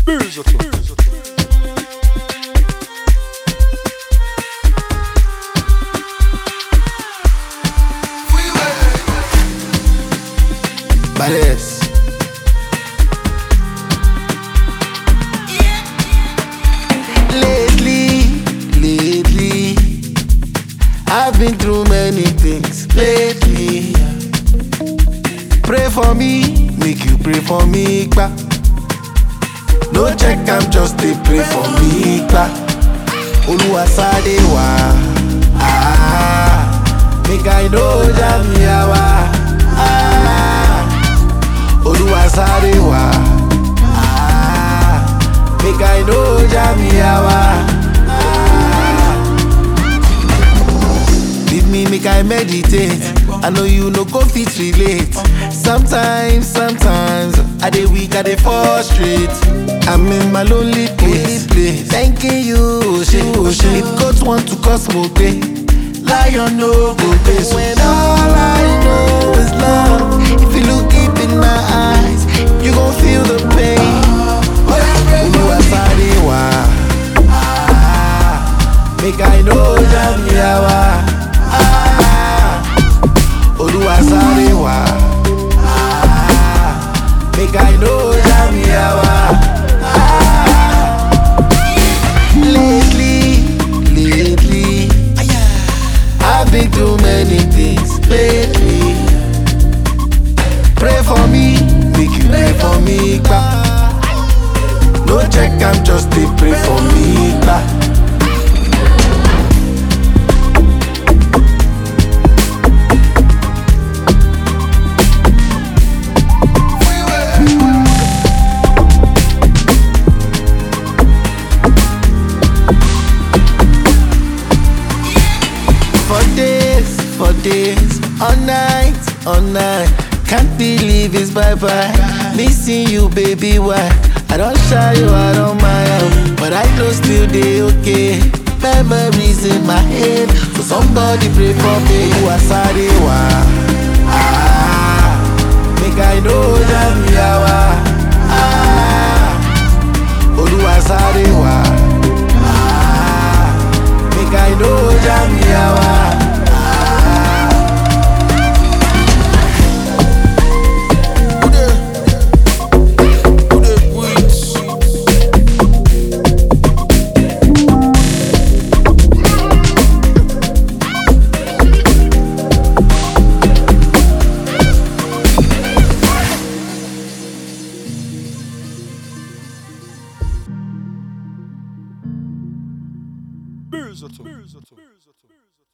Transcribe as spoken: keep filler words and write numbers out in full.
Bales. Lately, lately, I've been through many things. Lately, pray for me, make you pray for me, gba. No check, I'm just a pray for me, gba. Oluwa sade wa, ah, make I know jam yawa, ah. Oluwa sade wa, ah, make I know jam yawa, ah. Leave me make I meditate. I know you no go fit relate. Sometimes, sometimes I dey weak, I dey frustrate. I'm in my lonely place, place. Thanking you, shit, shit. If goats want to cause smoke, lion no go face. When all I know is love, if you look deep in my eyes, you gon' feel the pain. Oluwa sade wa, ah, make I know jam yawa, ah. Oluwa sade wa, ah, make I know jam yawa, ah. Lately, lately, I've been through many things. Lately, pray for me, make you pray for me, gba. No check, I'm just a pray for me, gba. For days, for days, all night, all night. Can't believe it's bye bye. Missing you, baby, why? I don't shy you, I don't mind, but I know still they okay. Memories in my head, so somebody pray for me. Oluwa sade wa, ah, make I know jam yawa, ah. Oluwa sade wa, ah, make I know jam yawa. Böse.